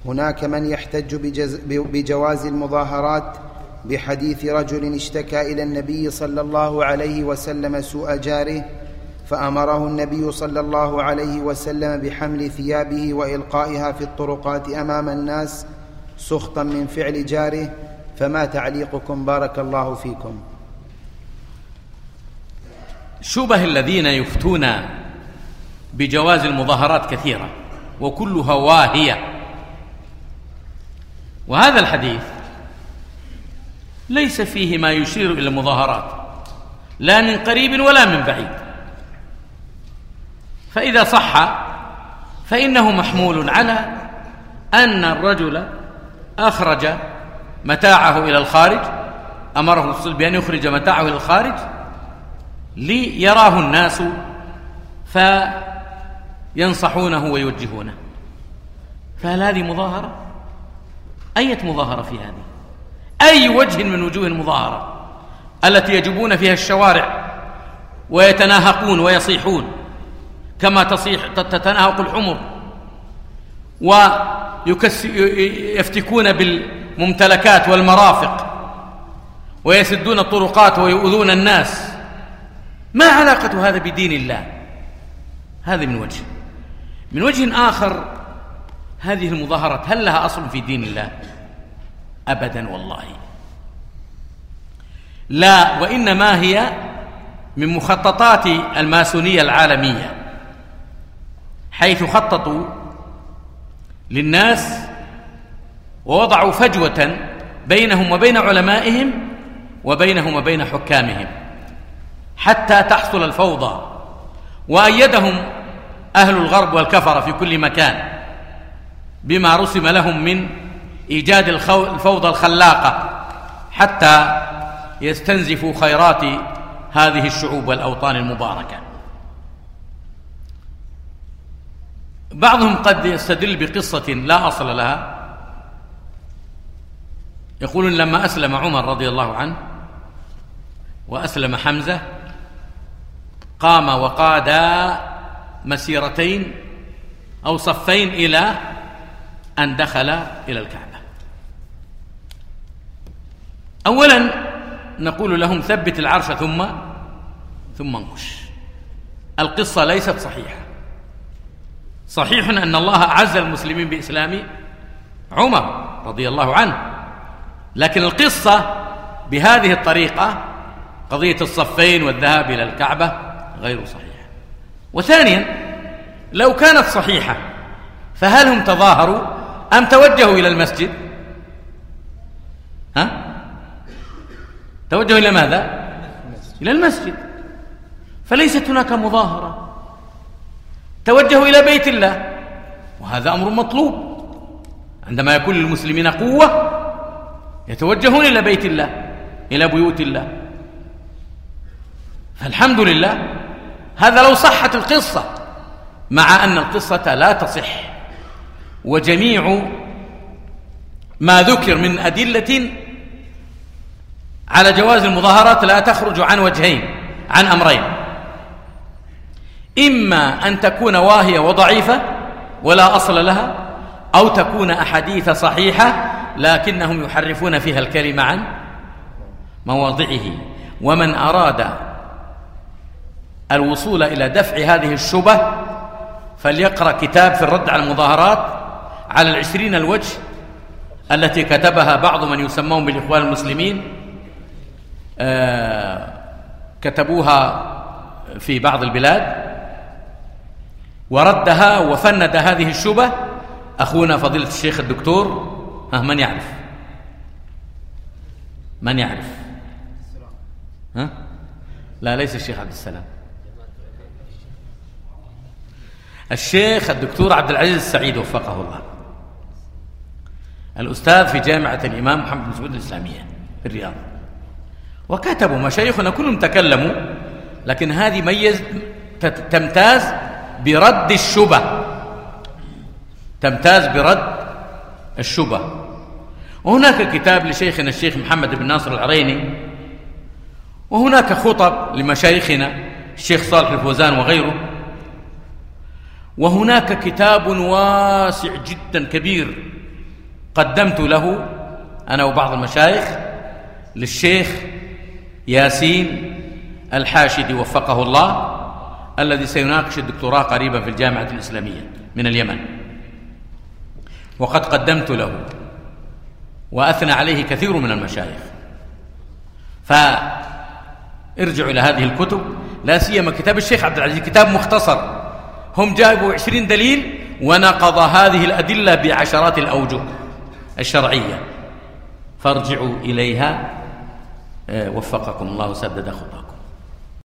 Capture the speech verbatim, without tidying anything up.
هناك من يحتج بجواز المظاهرات بحديث رجل اشتكى إلى النبي صلى الله عليه وسلم سوء جاره، فأمره النبي صلى الله عليه وسلم بحمل ثيابه وإلقائها في الطرقات أمام الناس سخطا من فعل جاره، فما تعليقكم بارك الله فيكم؟ شبه الذين يفتون بجواز المظاهرات كثيرة وكلها واهية، وهذا الحديث ليس فيه ما يشير إلى المظاهرات لا من قريب ولا من بعيد، فإذا صح فإنه محمول على أن الرجل أخرج متاعه إلى الخارج، أمره الرسول بأن يخرج متاعه إلى الخارج ليراه الناس فينصحونه ويوجهونه، فهل هذه مظاهرة؟ أية مظاهرة في هذه؟ أي وجه من وجوه المظاهرة التي يجبون فيها الشوارع ويتناهقون ويصيحون كما تصيح تتناهق الحمر ويفتكون بالممتلكات والمرافق ويسدون الطرقات ويؤذون الناس؟ ما علاقة هذا بدين الله؟ هذا من وجه. من وجه آخر، هذه المظاهرات هل لها أصل في دين الله؟ أبدا والله لا، وإنما هي من مخططات الماسونية العالمية، حيث خططوا للناس ووضعوا فجوة بينهم وبين علمائهم وبينهم وبين حكامهم حتى تحصل الفوضى، وأيدهم أهل الغرب والكفر في كل مكان بما رسم لهم من إيجاد الفوضى الخلاقة حتى يستنزفوا خيرات هذه الشعوب والأوطان المباركة. بعضهم قد يستدل بقصة لا أصل لها، يقولون لما أسلم عمر رضي الله عنه وأسلم حمزة قام وقادا مسيرتين أو صفين إلى أن دخل إلى الكعبة. أولا نقول لهم ثبت العرش ثم ثم انكش. القصة ليست صحيحة. صحيح أن الله أعز المسلمين بإسلام عمر رضي الله عنه، لكن القصة بهذه الطريقة قضية الصفين والذهاب إلى الكعبة غير صحيحة. وثانيا لو كانت صحيحة فهل هم تظاهروا أم توجهوا إلى المسجد؟ ها؟ توجهوا إلى ماذا؟ إلى المسجد، فليست هناك مظاهرة. توجهوا إلى بيت الله، وهذا أمر مطلوب. عندما يكون للمسلمين قوة يتوجهون إلى بيت الله، إلى بيوت الله، فالحمد لله. هذا لو صحت القصة، مع أن القصة لا تصح، وجميع ما ذكر من أدلة على جواز المظاهرات لا تخرج عن وجهين، عن أمرين: إما أن تكون واهية وضعيفة ولا أصل لها، أو تكون أحاديث صحيحة لكنهم يحرفون فيها الكلمة عن مواضعه. ومن أراد الوصول إلى دفع هذه الشبه فليقرأ كتاب في الرد على المظاهرات على العشرين الوجه التي كتبها بعض من يسمون بالإخوان المسلمين، آه كتبوها في بعض البلاد، وردها وفند هذه الشبه أخونا فضيلة الشيخ الدكتور ها من يعرف؟ من يعرف؟ ها؟ لا، ليس الشيخ عبد السلام، الشيخ الدكتور عبد العزيز السعيد وفقه الله، الأستاذ في جامعة الإمام محمد بن سعود الإسلامية في الرياض. وكتبوا مشايخنا كلهم تكلموا، لكن هذه ميز تمتاز برد الشبه، تمتاز برد الشبه. وهناك كتاب لشيخنا الشيخ محمد بن ناصر العريني، وهناك خطب لمشايخنا الشيخ صالح الفوزان وغيره، وهناك كتاب واسع جدا كبير قدمت له أنا وبعض المشايخ للشيخ ياسين الحاشدي وفقه الله، الذي سيناقش الدكتوراه قريبا في الجامعة الإسلامية من اليمن، وقد قدمت له وأثنى عليه كثير من المشايخ. فارجعوا إلى هذه الكتب، لا سيما كتاب الشيخ عبد العزيز، كتاب مختصر، هم جابوا عشرين دليل ونقض هذه الأدلة بعشرات الأوجه الشرعية، فارجعوا إليها وفقكم الله وسدد خطاكم.